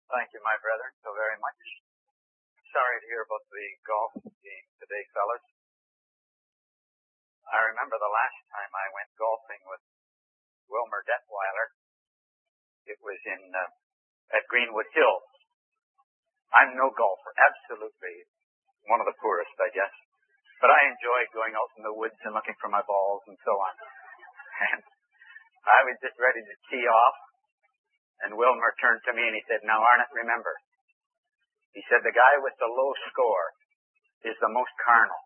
Thank you, my brethren, so very much. Sorry to hear about the golf game today, fellas. I remember the last time I went golfing with Wilmer Detweiler. It was at Greenwood Hills. I'm no golfer, absolutely one of the poorest, I guess. But I enjoy going out in the woods and looking for my balls and so on. And I was just ready to tee off, and Wilmer turned to me and he said, "Now, Arnott, remember," he said, "the guy with the low score is the most carnal."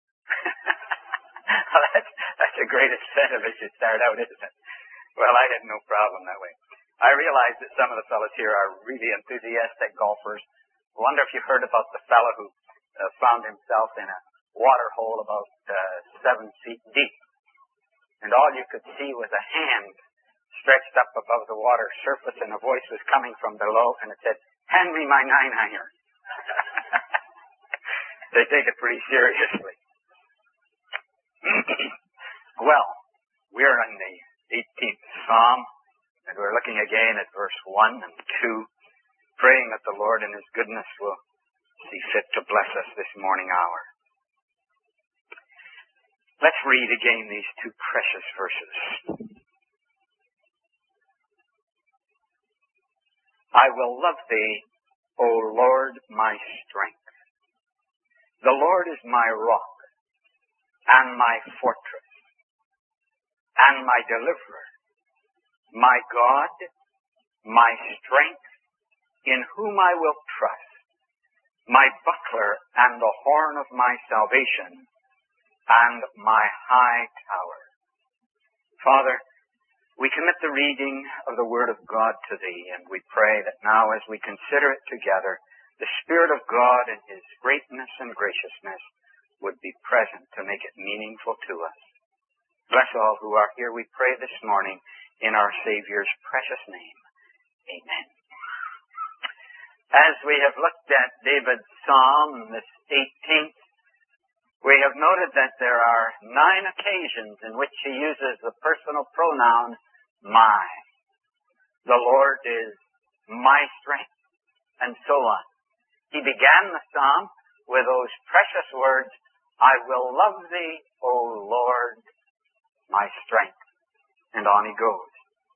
Well, that's a great incentive as you start out, isn't it? Well, I had no problem that way. I realize that some of the fellows here are really enthusiastic golfers. I wonder if you heard about the fellow who found himself in a water hole about 7 feet deep. And all you could see was a hand stretched up above the water surface, and a voice was coming from below, and it said, "Hand me my 9-iron." They take it pretty seriously. Well, we're in the 18th Psalm, and we're looking again at verse 1 and 2, praying that the Lord in His goodness will see fit to bless us this morning hour. Let's read again these two precious verses. I will love Thee, O Lord, my strength. The Lord is my rock and my fortress and my deliverer, my God, my strength, in whom I will trust, my buckler and the horn of my salvation, and my high tower. Father, we commit the reading of the Word of God to Thee, and we pray that now as we consider it together, the Spirit of God in His greatness and graciousness would be present to make it meaningful to us. Bless all who are here, we pray this morning, in our Savior's precious name. Amen. As we have looked at David's Psalm, this 18th, we have noted that there are 9 occasions in which he uses the personal pronoun my. The Lord is my strength, and so on. He began the psalm with those precious words, I will love Thee, O Lord, my strength. And on he goes.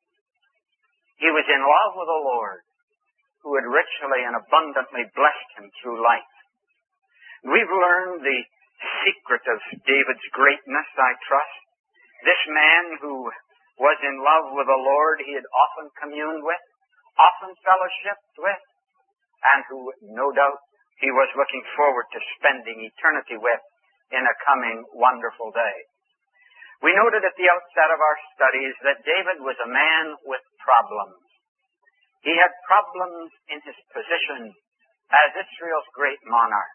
He was in love with the Lord, who had richly and abundantly blessed him through life. We've learned the secret of David's greatness, I trust. This man who was in love with the Lord he had often communed with, often fellowshipped with, and who, no doubt, he was looking forward to spending eternity with in a coming wonderful day. We noted at the outset of our studies that David was a man with problems. He had problems in his position as Israel's great monarch.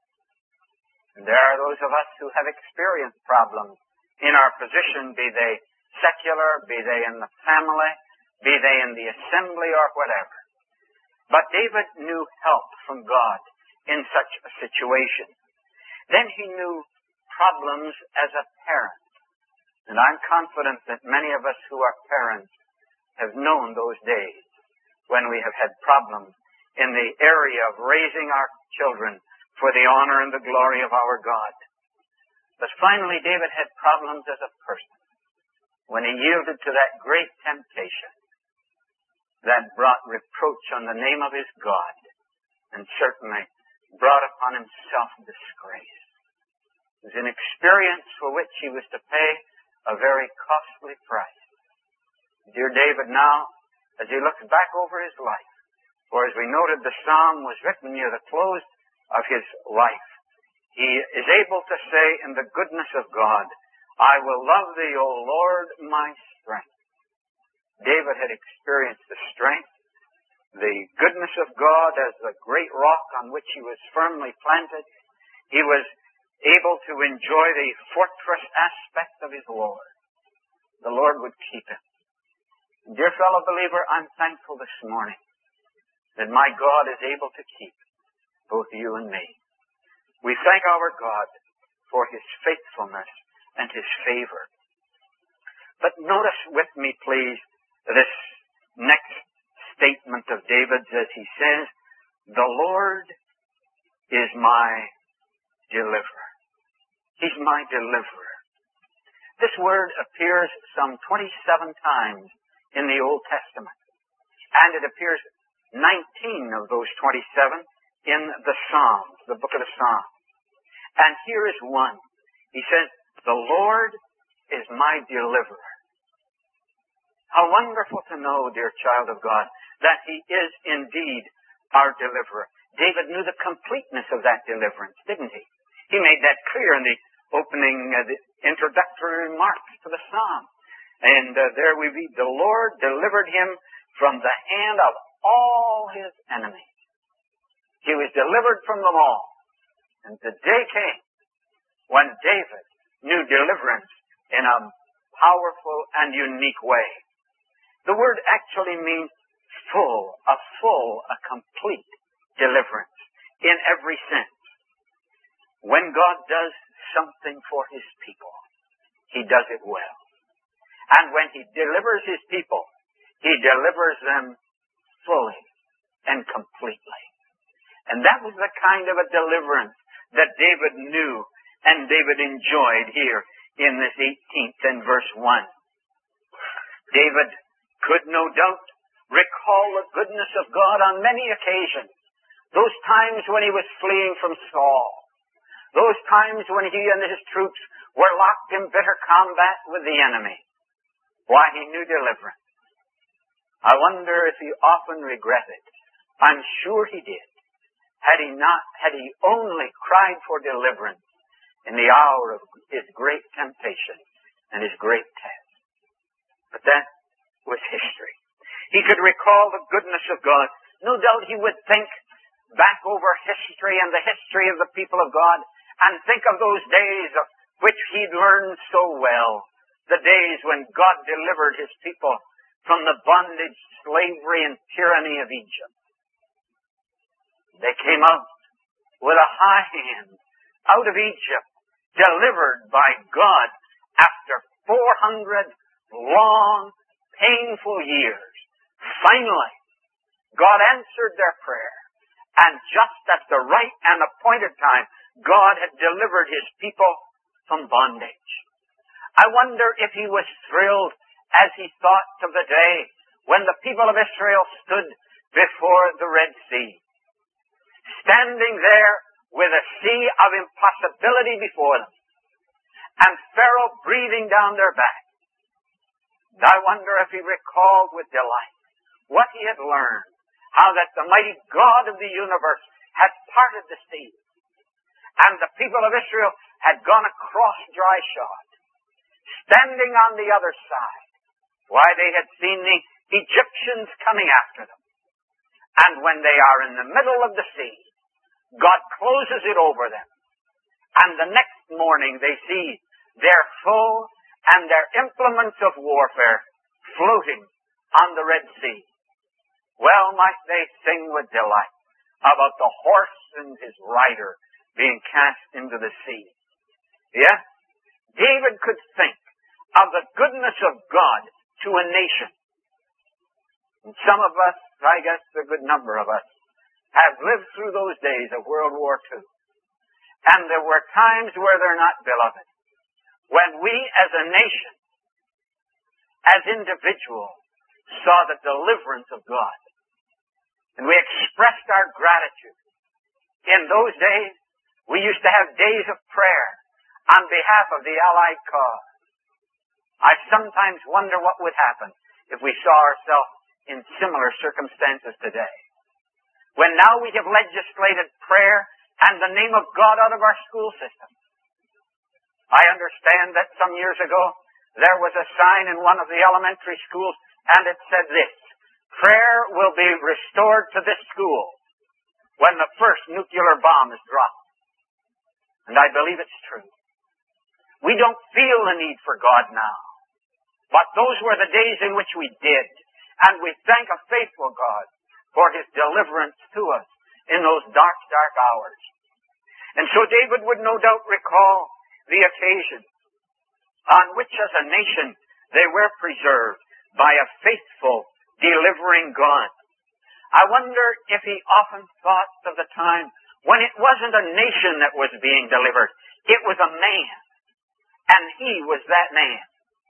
And there are those of us who have experienced problems in our position, be they secular, be they in the family, be they in the assembly or whatever. But David knew help from God in such a situation. Then he knew problems as a parent. And I'm confident that many of us who are parents have known those days when we have had problems in the area of raising our children for the honor and the glory of our God. But finally, David had problems as a person when he yielded to that great temptation that brought reproach on the name of his God and certainly brought upon himself disgrace. It was an experience for which he was to pay a very costly price. Dear David now, as he looks back over his life, for as we noted, the psalm was written near the close of his life, he is able to say in the goodness of God, I will love Thee, O Lord, my strength. David had experienced the strength, the goodness of God as the great rock on which he was firmly planted. He was able to enjoy the fortress aspect of his Lord. The Lord would keep him. Dear fellow believer, I'm thankful this morning that my God is able to keep both you and me. We thank our God for His faithfulness and His favor. But notice with me, please, this next statement of David's as he says, "The Lord is my deliverer." He's my deliverer. This word appears some 27 times in the Old Testament. And it appears 19 of those 27 in the Psalms, the book of the Psalms. And here is one. He says, "The Lord is my deliverer." How wonderful to know, dear child of God, that He is indeed our deliverer. David knew the completeness of that deliverance, didn't he? He made that clear in the opening, the introductory remarks to the Psalm. And there we read, "The Lord delivered him from the hand of all his enemies." He was delivered from them all. And the day came when David knew deliverance in a powerful and unique way. The word actually means a complete deliverance in every sense. When God does something for His people, He does it well. And when He delivers His people, He delivers them fully and completely. And that was the kind of a deliverance that David knew and David enjoyed here in this 18th and verse 1. David could no doubt recall the goodness of God on many occasions. Those times when he was fleeing from Saul. Those times when he and his troops were locked in bitter combat with the enemy. Why, he knew deliverance. I wonder if he often regretted. I'm sure he did. Had he only cried for deliverance in the hour of his great temptation and his great test. But that was history. He could recall the goodness of God. No doubt he would think back over history and the history of the people of God and think of those days of which he'd learned so well. The days when God delivered His people from the bondage, slavery, and tyranny of Egypt. They came out with a high hand out of Egypt, delivered by God after 400 long, painful years. Finally, God answered their prayer, and just at the right and appointed time, God had delivered His people from bondage. I wonder if he was thrilled as he thought of the day when the people of Israel stood before the Red Sea. Standing there with a sea of impossibility before them, and Pharaoh breathing down their back. And I wonder if he recalled with delight what he had learned, how that the mighty God of the universe had parted the sea, and the people of Israel had gone across dry shod. Standing on the other side, why, they had seen the Egyptians coming after them. And when they are in the middle of the sea, God closes it over them. And the next morning they see their foe and their implements of warfare floating on the Red Sea. Well might they sing with delight about the horse and his rider being cast into the sea. Yes, David could think of the goodness of God to a nation. And some of us, I guess a good number of us, have lived through those days of World War II. And there were times where they're not beloved. When we as a nation, as individuals, saw the deliverance of God. And we expressed our gratitude. In those days, we used to have days of prayer on behalf of the Allied cause. I sometimes wonder what would happen if we saw ourselves in similar circumstances today. When now we have legislated prayer and the name of God out of our school system. I understand that some years ago there was a sign in one of the elementary schools and it said this: prayer will be restored to this school when the first nuclear bomb is dropped. And I believe it's true. We don't feel the need for God now. But those were the days in which we did. And we thank a faithful God for His deliverance to us in those dark, dark hours. And so David would no doubt recall the occasion on which as a nation they were preserved by a faithful, delivering God. I wonder if he often thought of the time when it wasn't a nation that was being delivered. It was a man. And he was that man.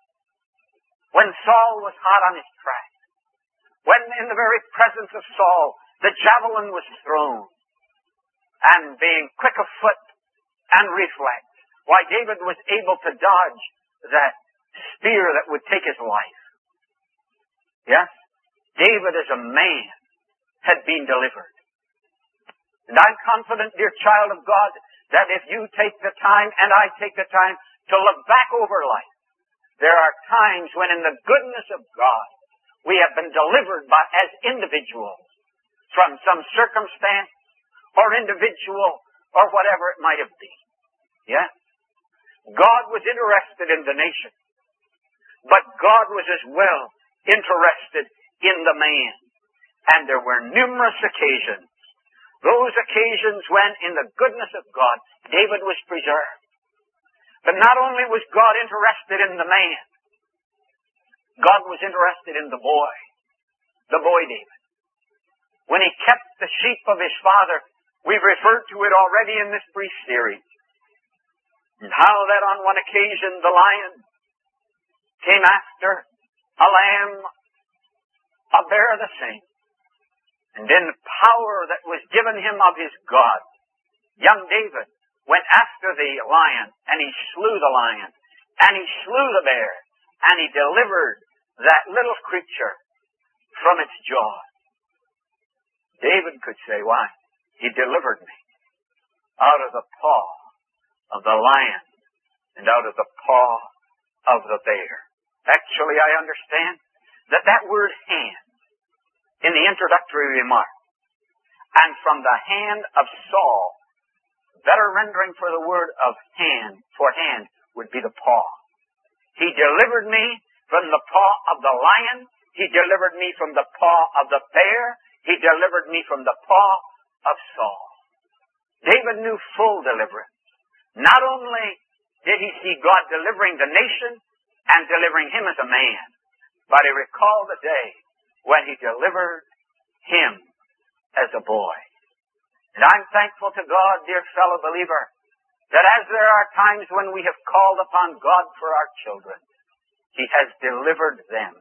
When Saul was hot on his track, when in the very presence of Saul, the javelin was thrown, and being quick of foot and reflex, why David was able to dodge that spear that would take his life. Yes? David as a man had been delivered. And I'm confident, dear child of God, that if you take the time, and I take the time, to look back over life, there are times when in the goodness of God, we have been delivered as individuals from some circumstance or individual or whatever it might have been. Yes? God was interested in the nation, but God was as well interested in the man. And there were numerous occasions, those occasions when in the goodness of God, David was preserved. But not only was God interested in the man, God was interested in the boy David. When he kept the sheep of his father, we've referred to it already in this brief series. And how that on one occasion the lion came after a lamb, a bear the same. And in the power that was given him of his God, young David went after the lion, and he slew the lion, and he slew the bear, and he delivered that little creature from its jaws. David could say, why? He delivered me out of the paw of the lion and out of the paw of the bear. Actually, I understand that word hand in the introductory remark, and from the hand of Saul, better rendering for the word of hand, for hand, would be the paw. He delivered me from the paw of the lion. He delivered me from the paw of the bear. He delivered me from the paw of Saul. David knew full deliverance. Not only did he see God delivering the nation and delivering him as a man, but he recalled the day when he delivered him as a boy. And I'm thankful to God, dear fellow believer, that as there are times when we have called upon God for our children, He has delivered them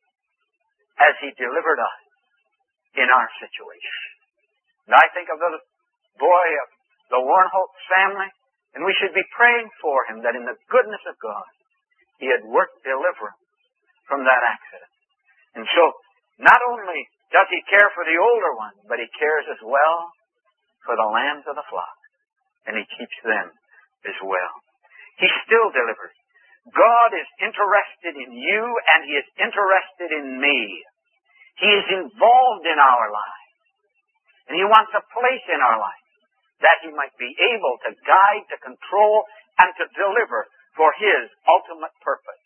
as He delivered us in our situation. And I think of the boy of the Warnholt family, and we should be praying for him that in the goodness of God, he had worked deliverance from that accident. And so, not only does he care for the older ones, but he cares as well for the lambs of the flock. And he keeps them as well. He still delivers. God is interested in you, and He is interested in me. He is involved in our lives. And He wants a place in our lives that He might be able to guide, to control, and to deliver for His ultimate purpose.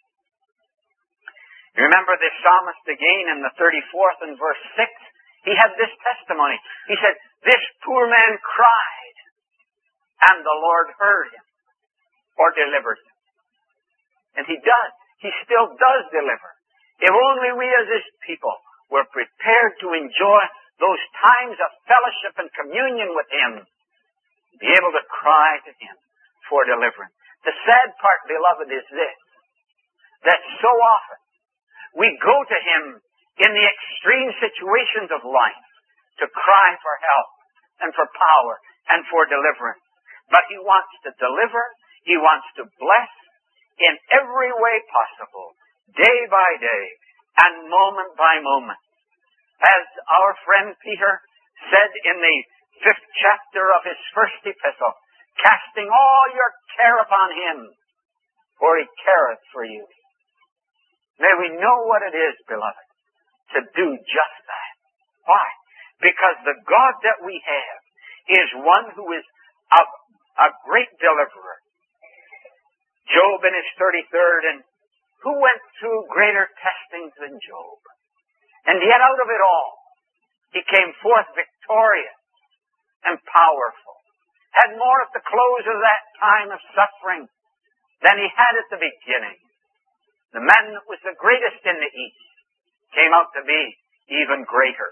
You remember this psalmist again in the 34th and verse 6? He had this testimony. He said, "This poor man cried, and the Lord heard him," or delivered him. And He does. He still does deliver. If only we as His people were prepared to enjoy those times of fellowship and communion with Him, be able to cry to Him for deliverance. The sad part, beloved, is this, that so often we go to Him in the extreme situations of life to cry for help and for power and for deliverance. But He wants to deliver, He wants to bless in every way possible, day by day and moment by moment. As our friend Peter said in the 5th chapter of his first epistle, "Casting all your care upon Him, for He careth for you." May we know what it is, beloved, to do just that. Why? Because the God that we have is one who is a great deliverer. Job in his 33rd, and who went through greater testings than Job? And yet out of it all, he came forth victorious and powerful. Had more at the close of that time of suffering than he had at the beginning. The man that was the greatest in the East came out to be even greater.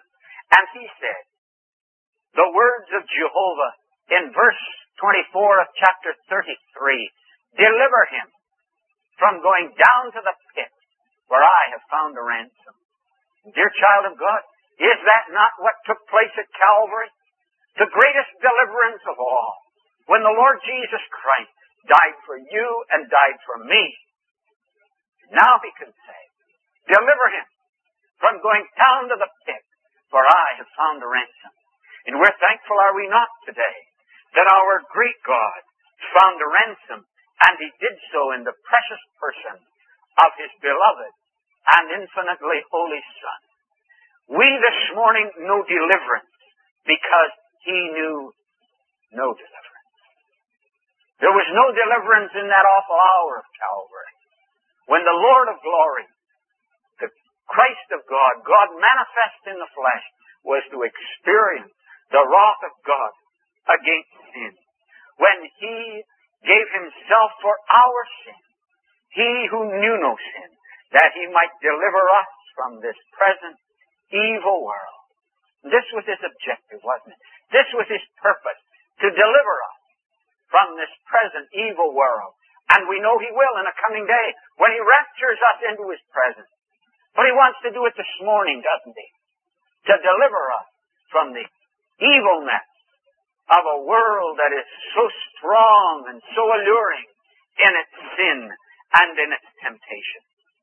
And he said, the words of Jehovah in verse 24 of chapter 33, deliver him from going down to the pit where I have found a ransom. Dear child of God, is that not what took place at Calvary? The greatest deliverance of all, when the Lord Jesus Christ died for you and died for me. Now he can say, deliver him from going down to the pit, for I have found a ransom. And we're thankful, are we not, today, that our great God found a ransom, and he did so in the precious person of his beloved and infinitely holy Son. We this morning know deliverance because he knew no deliverance. There was no deliverance in that awful hour of Calvary, when the Lord of glory, the Christ of God, God manifest in the flesh, was to experience the wrath of God against sin. When he gave himself for our sin, he who knew no sin, that he might deliver us from this present evil world. This was his objective, wasn't it? This was his purpose, to deliver us from this present evil world. And we know he will in a coming day when he raptures us into his presence. But he wants to do it this morning, doesn't he? To deliver us from the evilness of a world that is so strong and so alluring in its sin and in its temptation.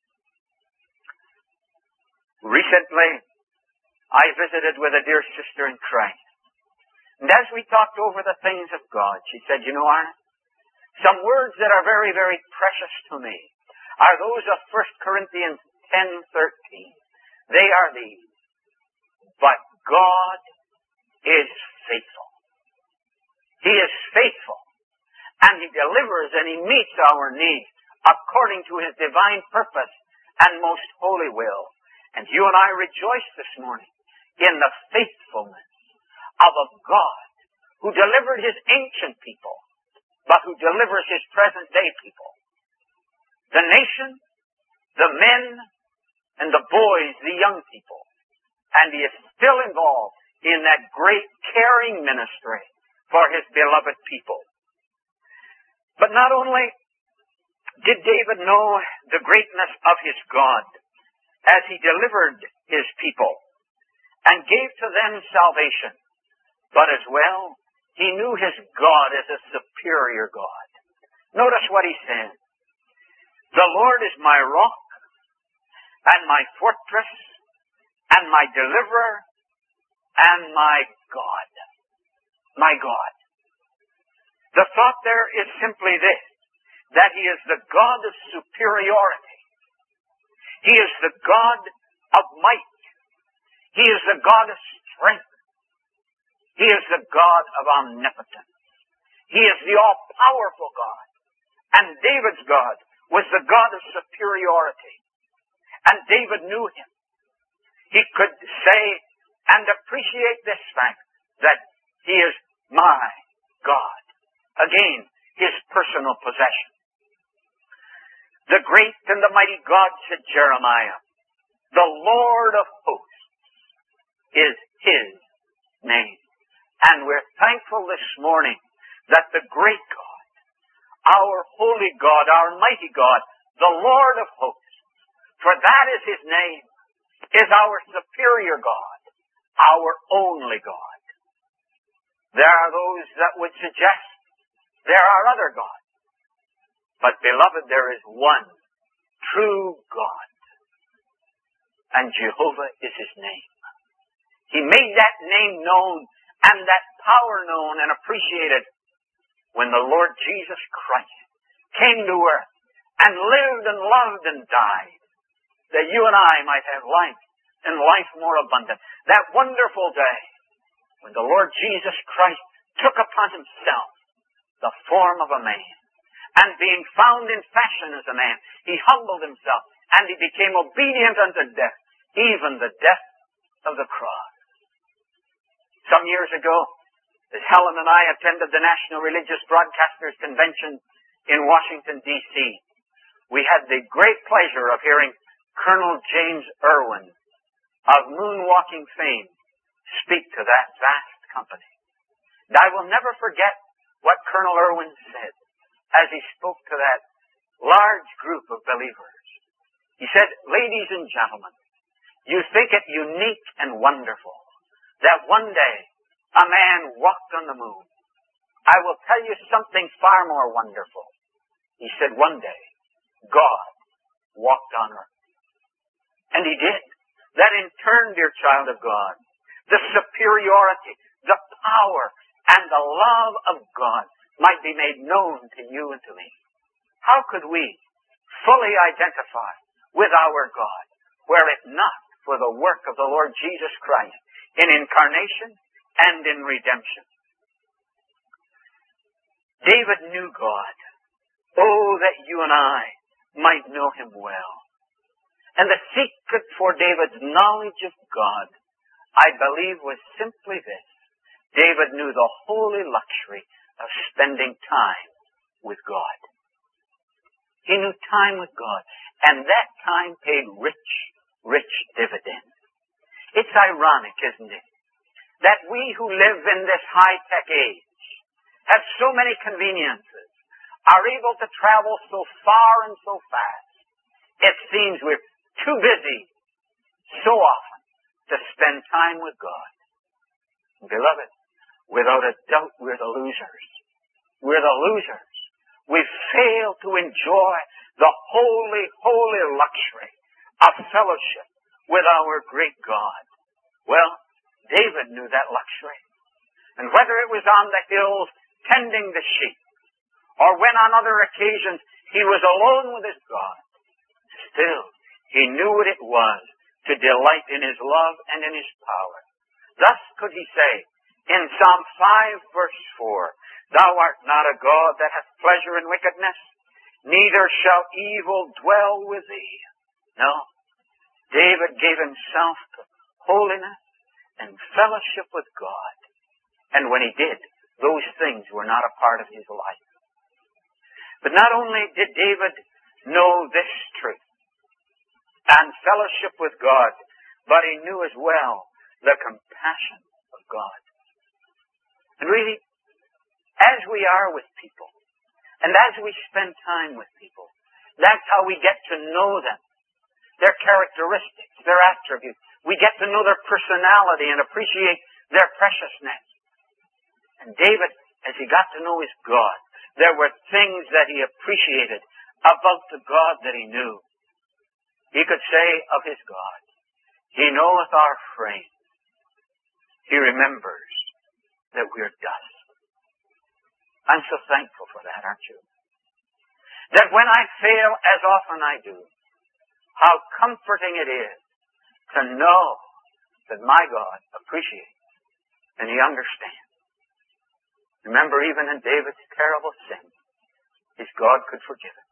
Recently, I visited with a dear sister in Christ. And as we talked over the things of God, she said, you know, Arne, some words that are very, very precious to me are those of 1 Corinthians 10:13. They are these. But God is faithful. He is faithful. And he delivers and he meets our needs according to his divine purpose and most holy will. And you and I rejoice this morning in the faithfulness of a God who delivered his ancient people, but who delivers his present day people. The nation, the men, and the boys, the young people. And he is still involved in that great caring ministry for his beloved people. But not only did David know the greatness of his God as he delivered his people and gave to them salvation, but as well, he knew his God as a superior God. Notice what he said. The Lord is my rock and my fortress and my deliverer and my God. My God. The thought there is simply this, that he is the God of superiority. He is the God of might. He is the God of strength. He is the God of omnipotence. He is the all-powerful God. And David's God was the God of superiority. And David knew him. He could say and appreciate this fact that he is my God. Again, his personal possession. The great and the mighty God, said Jeremiah, the Lord of hosts is his name. And we're thankful this morning that the great God, our holy God, our mighty God, the Lord of hosts, for that is his name, is our superior God, our only God. There are those that would suggest there are other gods. But beloved, there is one true God. And Jehovah is his name. He made that name known and that power known and appreciated when the Lord Jesus Christ came to earth and lived and loved and died, that you and I might have life and life more abundant. That wonderful day when the Lord Jesus Christ took upon himself the form of a man, and being found in fashion as a man, he humbled himself, and he became obedient unto death, even the death of the cross. Some years ago, as Helen and I attended the National Religious Broadcasters Convention in Washington, D.C., we had the great pleasure of hearing Colonel James Irwin of moonwalking fame speak to that vast company. And I will never forget what Colonel Irwin said as he spoke to that large group of believers. He said, ladies and gentlemen, you think it unique and wonderful that one day a man walked on the moon. I will tell you something far more wonderful. He said one day God walked on earth. And he did. That in turn, dear child of God, the superiority, the power, and the love of God might be made known to you and to me. How could we fully identify with our God were it not for the work of the Lord Jesus Christ in incarnation and in redemption? David knew God. Oh, that you and I might know Him well. And the secret for David's knowledge of God, I believe, was simply this. David knew the holy luxury of spending time with God. He knew time with God. And that time paid rich, rich dividends. It's ironic, isn't it, that we who live in this high-tech age have so many conveniences, are able to travel so far and so fast. It seems we're too busy so often to spend time with God. Beloved, without a doubt, we're the losers. We're the losers. We fail to enjoy the holy, holy luxury of fellowship with our great God. Well, David knew that luxury. And whether it was on the hills tending the sheep, or when on other occasions he was alone with his God, still he knew what it was to delight in His love and in His power. Thus could he say in Psalm 5 verse 4, Thou art not a God that hath pleasure in wickedness, neither shall evil dwell with thee. No, David gave himself to holiness and fellowship with God. And when he did, those things were not a part of his life. But not only did David know this truth and fellowship with God, but he knew as well the compassion of God. And really, as we are with people, and as we spend time with people, that's how we get to know them, their characteristics, their attributes. We get to know their personality and appreciate their preciousness. And David, as he got to know his God, there were things that he appreciated about the God that he knew. He could say of his God, He knoweth our frame. He remembers that we're dust. I'm so thankful for that, aren't you? That when I fail, as often I do, how comforting it is to know that my God appreciates and He understands. Remember, even in David's terrible sin, his God could forgive him.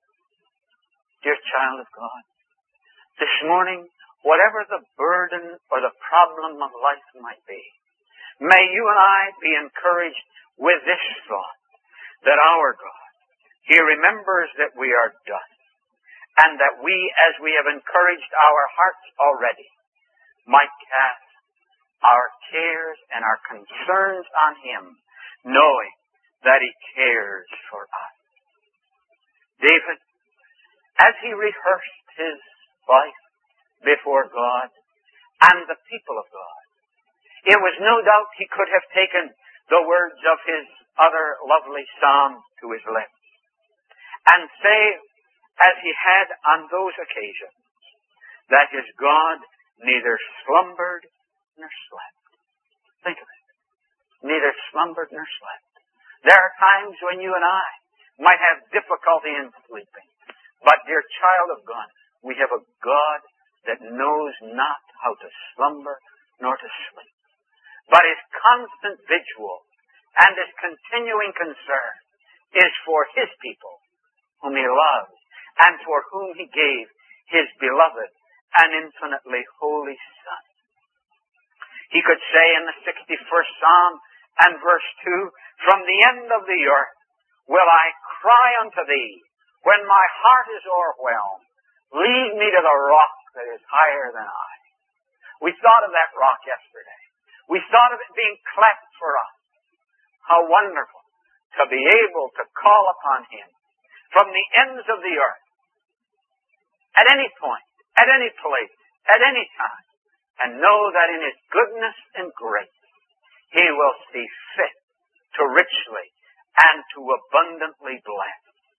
Dear child of God, this morning, whatever the burden or the problem of life might be, may you and I be encouraged with this thought, that our God, He remembers that we are dust, and that we, as we have encouraged our hearts already, might cast our cares and our concerns on Him, knowing that He cares for us. David, as he rehearsed his life before God and the people of God, it was no doubt he could have taken the words of his other lovely psalm to his lips and say, as he had on those occasions, that his God neither slumbered nor slept. Think of it. Neither slumbered nor slept. There are times when you and I might have difficulty in sleeping. But, dear child of God, we have a God that knows not how to slumber nor to sleep. But His constant vigil and His continuing concern is for His people, whom He loves, and for whom He gave His beloved and infinitely holy Son. He could say in the 61st Psalm and verse 2, From the end of the earth will I cry unto Thee, when my heart is o'erwhelmed. Lead me to the rock that is higher than I. We thought of that rock yesterday. We thought of it being cleft for us. How wonderful to be able to call upon Him from the ends of the earth, at any point, at any place, at any time, and know that in His goodness and grace, He will see fit to richly and to abundantly bless.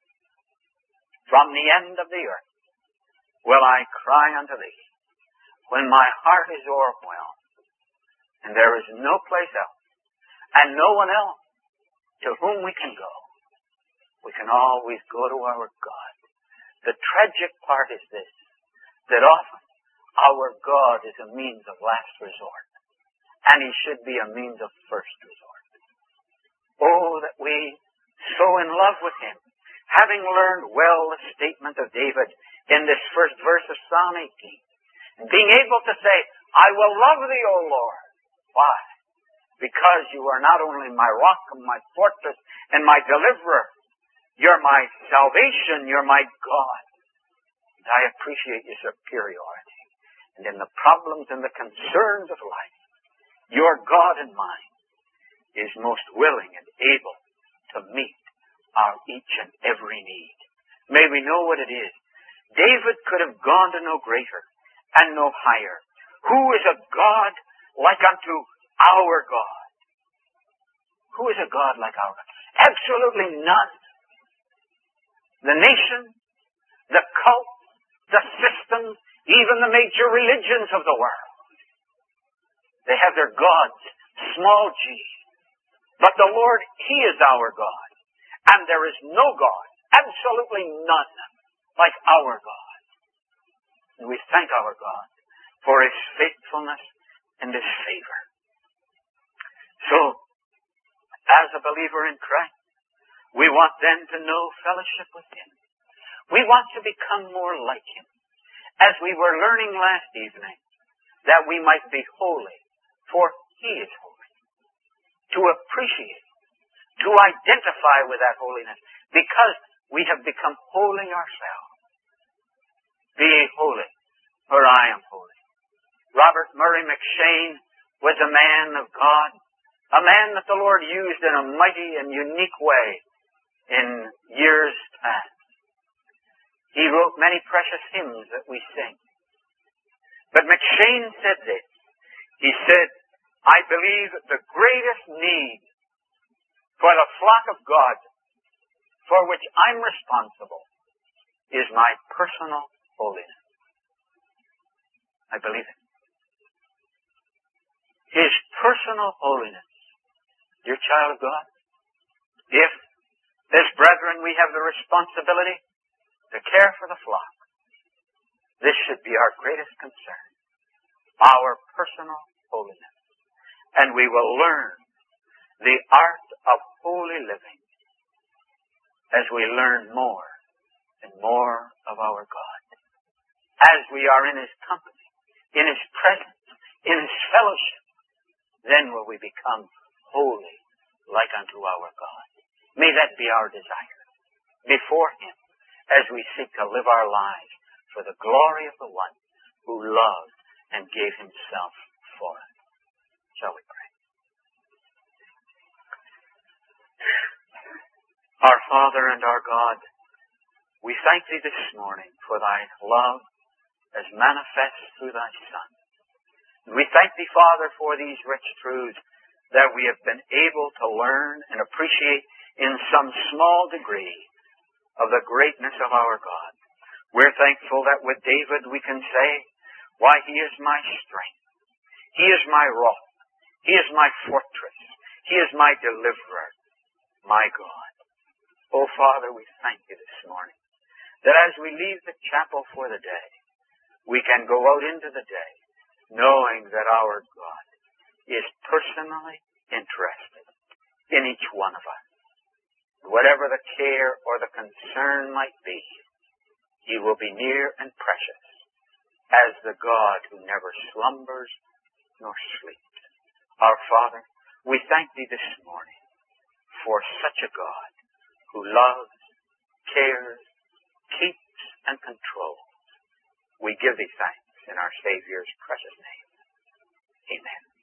From the end of the earth will I cry unto Thee when my heart is o'erwhelmed, and there is no place else and no one else to whom we can go. We can always go to our God. The tragic part is this, that often our God is a means of last resort, and He should be a means of first resort. Oh, that we, so in love with Him, having learned well the statement of David in this first verse of Psalm 18, and being able to say, I will love Thee, O Lord. Why? Because You are not only my rock and my fortress and my deliverer, You're my salvation, You're my God. And I appreciate Your superiority. And in the problems and the concerns of life, Your God and mine is most willing and able to meet our each and every need. May we know what it is. David could have gone to no greater and no higher. Who is a God like unto our God? Who is a God like our God? Absolutely none. The nation, the cult, the systems, even the major religions of the world, they have their gods, small g. But the Lord, He is our God. And there is no God, absolutely none, like our God. And we thank our God for His faithfulness and His favor. So, as a believer in Christ, we want then to know fellowship with Him. We want to become more like Him. As we were learning last evening, that we might be holy, for He is holy. To appreciate, to identify with that holiness, because we have become holy ourselves. Be ye holy, for I am holy. Robert Murray McCheyne was a man of God, a man that the Lord used in a mighty and unique way in years past. He wrote many precious hymns that we sing. But McCheyne said this. He said, I believe the greatest need for the flock of God for which I'm responsible is my personal holiness. I believe it. His personal holiness. Dear child of God, if, as brethren, we have the responsibility to care for the flock, this should be our greatest concern. Our personal holiness. And we will learn the art of holy living as we learn more and more of our God. As we are in His company, in His presence, in His fellowship, then will we become holy like unto our God. May that be our desire before Him as we seek to live our lives for the glory of the one who loved and gave Himself for us. Shall we pray? Our Father and our God, we thank Thee this morning for Thy love as manifest through Thy Son. We thank Thee, Father, for these rich truths that we have been able to learn and appreciate in some small degree of the greatness of our God. We're thankful that with David we can say, why, He is my strength. He is my rock. He is my fortress. He is my deliverer, my God. Oh, Father, we thank You this morning that as we leave the chapel for the day, we can go out into the day knowing that our God is personally interested in each one of us. Whatever the care or the concern might be, He will be near and precious as the God who never slumbers nor sleeps. Our Father, we thank Thee this morning for such a God who loves, cares, keeps, and controls. We give Thee thanks in our Savior's precious name. Amen.